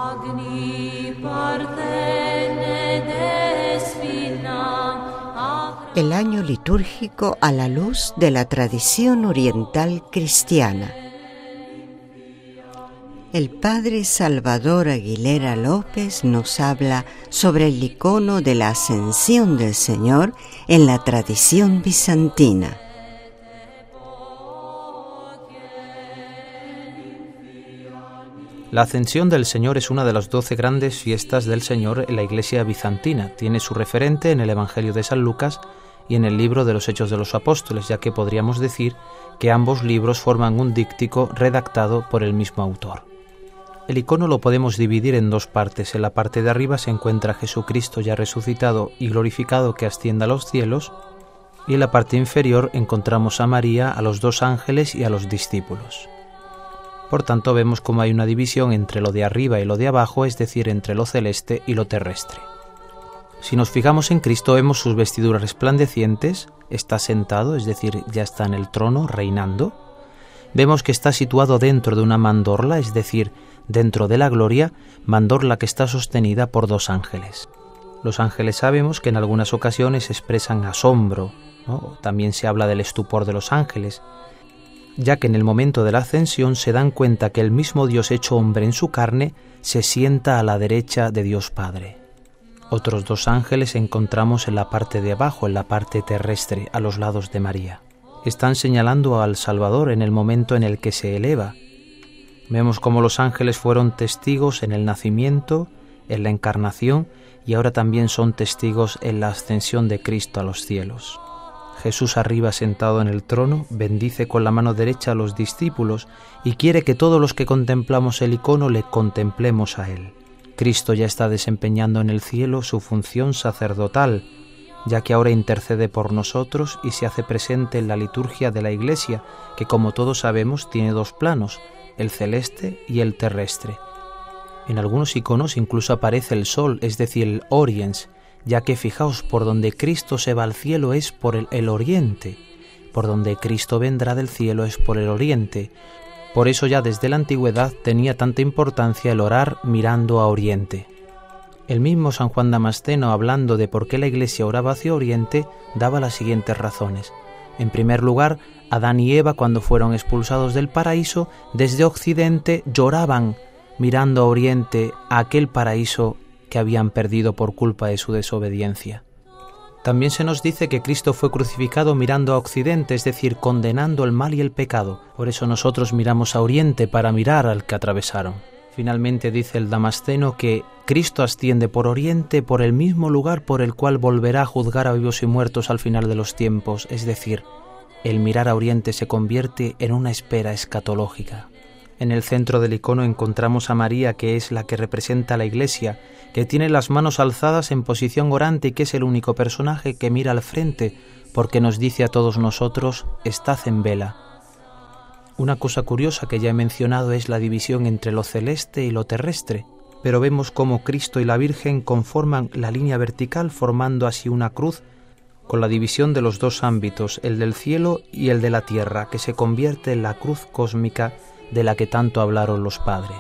El año litúrgico a la luz de la tradición oriental cristiana. El padre Salvador Aguilera López nos habla sobre el icono de la Ascensión del Señor en la tradición bizantina. La Ascensión del Señor es una de las 12 grandes fiestas del Señor en la Iglesia bizantina. Tiene su referente en el Evangelio de San Lucas y en el libro de los Hechos de los Apóstoles, ya que podríamos decir que ambos libros forman un díptico redactado por el mismo autor. El icono lo podemos dividir en dos partes. En la parte de arriba se encuentra Jesucristo ya resucitado y glorificado que asciende a los cielos, y en la parte inferior encontramos a María, a los dos ángeles y a los discípulos. Por tanto, vemos cómo hay una división entre lo de arriba y lo de abajo, es decir, entre lo celeste y lo terrestre. Si nos fijamos en Cristo, vemos sus vestiduras resplandecientes, está sentado, es decir, ya está en el trono, reinando. Vemos que está situado dentro de una mandorla, es decir, dentro de la gloria, mandorla que está sostenida por dos ángeles. Los ángeles sabemos que en algunas ocasiones expresan asombro, ¿no? También se habla del estupor de los ángeles, ya que en el momento de la ascensión se dan cuenta que el mismo Dios hecho hombre en su carne se sienta a la derecha de Dios Padre. Otros dos ángeles encontramos en la parte de abajo, en la parte terrestre, a los lados de María. Están señalando al Salvador en el momento en el que se eleva. Vemos cómo los ángeles fueron testigos en el nacimiento, en la encarnación, y ahora también son testigos en la ascensión de Cristo a los cielos. Jesús arriba sentado en el trono, bendice con la mano derecha a los discípulos y quiere que todos los que contemplamos el icono le contemplemos a Él. Cristo ya está desempeñando en el cielo su función sacerdotal, ya que ahora intercede por nosotros y se hace presente en la liturgia de la Iglesia, que como todos sabemos tiene dos planos, el celeste y el terrestre. En algunos iconos incluso aparece el sol, es decir, el oriens, ya que fijaos, por donde Cristo se va al cielo es por el oriente, por donde Cristo vendrá del cielo es por el oriente. Por eso ya desde la antigüedad tenía tanta importancia el orar mirando a oriente. El mismo San Juan Damasceno, hablando de por qué la Iglesia oraba hacia oriente, daba las siguientes razones. En primer lugar, Adán y Eva, cuando fueron expulsados del paraíso, desde occidente lloraban mirando a oriente a aquel paraíso que habían perdido por culpa de su desobediencia. También se nos dice que Cristo fue crucificado mirando a occidente, es decir, condenando el mal y el pecado. Por eso nosotros miramos a oriente para mirar al que atravesaron. Finalmente dice el Damasceno que Cristo asciende por oriente, por el mismo lugar por el cual volverá a juzgar a vivos y muertos al final de los tiempos, es decir, el mirar a oriente se convierte en una espera escatológica. En el centro del icono encontramos a María, que es la que representa a la Iglesia, que tiene las manos alzadas en posición orante y que es el único personaje que mira al frente, porque nos dice a todos nosotros, estad en vela. Una cosa curiosa que ya he mencionado es la división entre lo celeste y lo terrestre, pero vemos cómo Cristo y la Virgen conforman la línea vertical, formando así una cruz, con la división de los dos ámbitos, el del cielo y el de la tierra, que se convierte en la cruz cósmica de la que tanto hablaron los padres.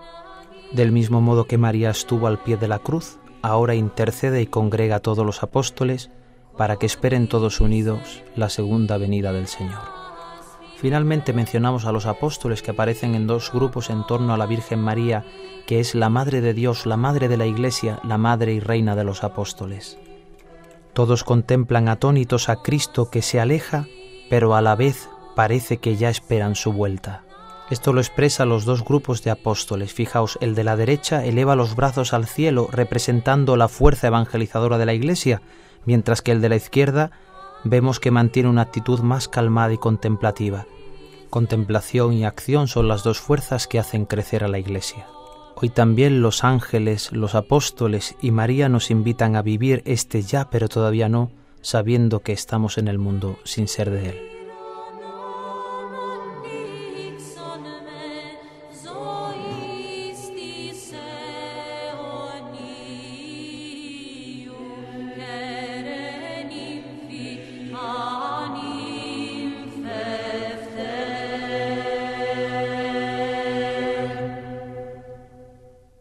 Del mismo modo que María estuvo al pie de la cruz, ahora intercede y congrega a todos los apóstoles para que esperen todos unidos la segunda venida del Señor. Finalmente mencionamos a los apóstoles que aparecen en dos grupos en torno a la Virgen María, que es la Madre de Dios, la Madre de la Iglesia, la Madre y Reina de los apóstoles. Todos contemplan atónitos a Cristo que se aleja, pero a la vez parece que ya esperan su vuelta. Esto lo expresa los dos grupos de apóstoles. Fijaos, el de la derecha eleva los brazos al cielo representando la fuerza evangelizadora de la Iglesia, mientras que el de la izquierda vemos que mantiene una actitud más calmada y contemplativa. Contemplación y acción son las dos fuerzas que hacen crecer a la Iglesia. Hoy también los ángeles, los apóstoles y María nos invitan a vivir este ya pero todavía no, sabiendo que estamos en el mundo sin ser de él.